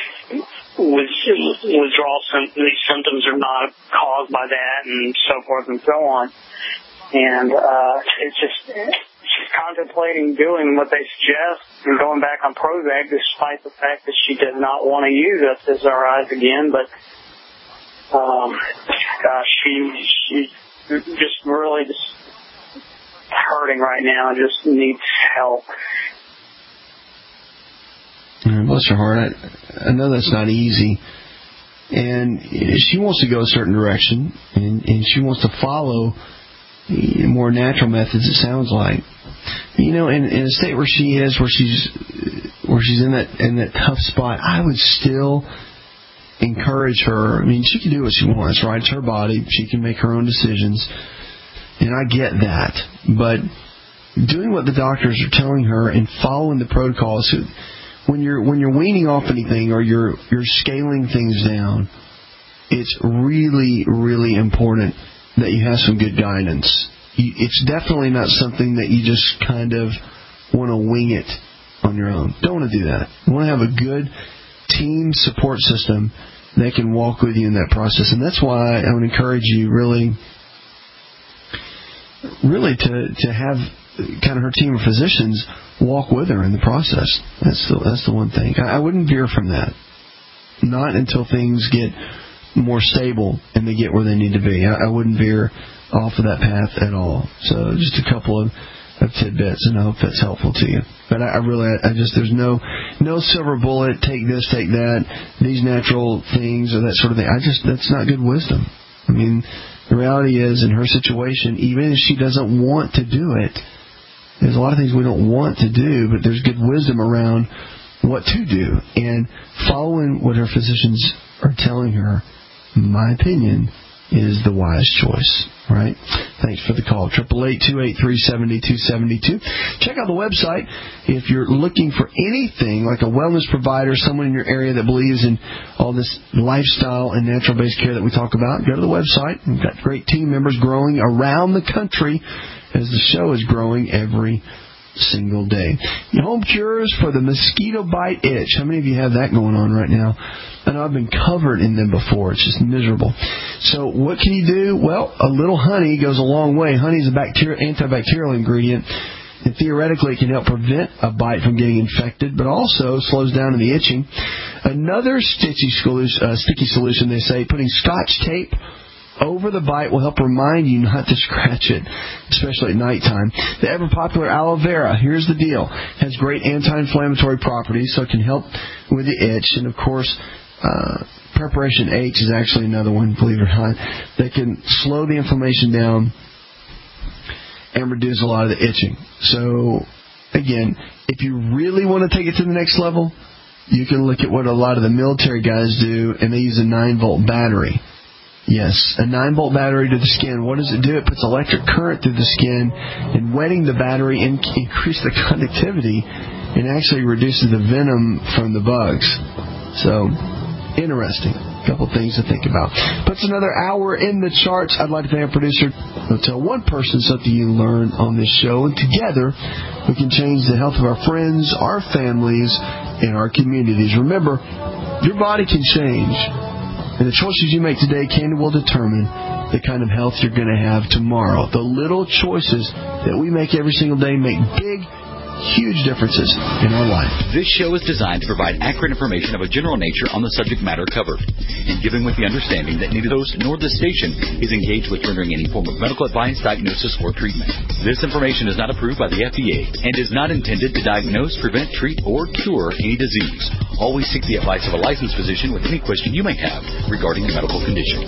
withdrawal these symptoms are not caused by that, and so forth and so on. And uh, it's just she's contemplating doing what they suggest and going back on Prozac, despite the fact that she does not want to use S S R Is again. But um, gosh, she she's just really just hurting right now and just needs help. Bless your heart. I, I know that's not easy. And she wants to go a certain direction, and, and she wants to follow more natural methods, it sounds like. You know, in, in a state where she is, where she's where she's in that in that tough spot, I would still encourage her. I mean, she can do what she wants, right? It's her body. She can make her own decisions. And I get that. But doing what the doctors are telling her and following the protocols, when you're when you're weaning off anything or you're you're scaling things down, it's really, really important that you have some good guidance. It's definitely not something that you just kind of want to wing it on your own. Don't want to do that. You want to have a good team support system that can walk with you in that process. And that's why I would encourage you really, really to, to have kind of her team of physicians walk with her in the process. That's the, that's the one thing. I, I wouldn't veer from that. Not until things get more stable and they get where they need to be. I, I wouldn't veer off of that path at all. So just a couple of, of tidbits, and I hope that's helpful to you. But I, I really, I, I just, there's no no silver bullet, take this, take that, these natural things or that sort of thing. I just, that's not good wisdom. I mean, the reality is, in her situation, even if she doesn't want to do it, there's a lot of things we don't want to do, but there's good wisdom around what to do. And following what her physicians are telling her, in my opinion, is the wise choice, right? Thanks for the call. eight eight eight, two eight three, seven two seven two. Check out the website if you're looking for anything like a wellness provider, someone in your area that believes in all this lifestyle and natural-based care that we talk about. Go to the website. We've got great team members growing around the country as the show is growing every single day. Home cures for the mosquito bite itch. How many of you have that going on right now? I know I've been covered in them before. It's just miserable. So what can you do? Well, a little honey goes a long way. Honey is a bacterial, antibacterial ingredient, and theoretically it can help prevent a bite from getting infected, but also slows down the itching. Another sticky solution, uh, sticky solution, they say, putting Scotch tape over the bite will help remind you not to scratch it, especially at nighttime. The ever-popular aloe vera, here's the deal, has great anti-inflammatory properties, so it can help with the itch. And, of course, uh, Preparation H is actually another one, believe it or not, that can slow the inflammation down and reduce a lot of the itching. So, again, if you really want to take it to the next level, you can look at what a lot of the military guys do, and they use a nine-volt battery. Yes, a nine-volt battery to the skin. What does it do? It puts electric current through the skin, and wetting the battery in- increases the conductivity and actually reduces the venom from the bugs. So, interesting. A couple things to think about. Puts another hour in the charts. I'd like to thank our producer. He'll tell one person something you learn on this show, and together we can change the health of our friends, our families, and our communities. Remember, your body can change. And the choices you make today can and will determine the kind of health you're going to have tomorrow. The little choices that we make every single day make big, huge differences in our life. This show is designed to provide accurate information of a general nature on the subject matter covered, and given with the understanding that neither host nor the station is engaged with rendering any form of medical advice, diagnosis, or treatment. This information is not approved by the F D A and is not intended to diagnose, prevent, treat, or cure any disease. Always seek the advice of a licensed physician with any question you may have regarding your medical condition.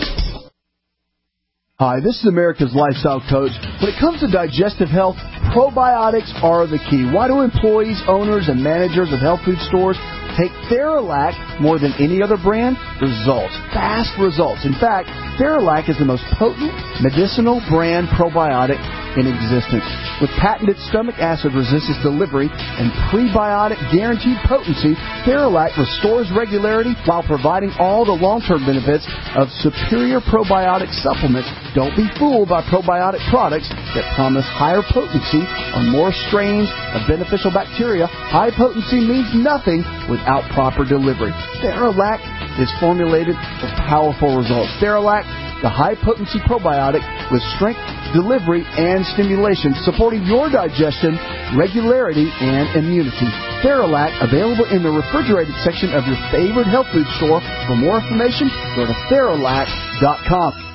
Hi, this is America's Lifestyle Coach. When it comes to digestive health, probiotics are the key. Why do employees, owners, and managers of health food stores take Theralac more than any other brand? Results. Fast results. In fact, Theralac is the most potent medicinal brand probiotic in existence. With patented stomach acid resistance delivery and prebiotic guaranteed potency, Theralac restores regularity while providing all the long-term benefits of superior probiotic supplements. Don't be fooled by probiotic products that promise higher potency on more strains of beneficial bacteria. High potency means nothing without proper delivery. Theralac is formulated for powerful results. Theralac, the high-potency probiotic with strength, delivery, and stimulation, supporting your digestion, regularity, and immunity. Theralac, available in the refrigerated section of your favorite health food store. For more information, go to Theralac dot com.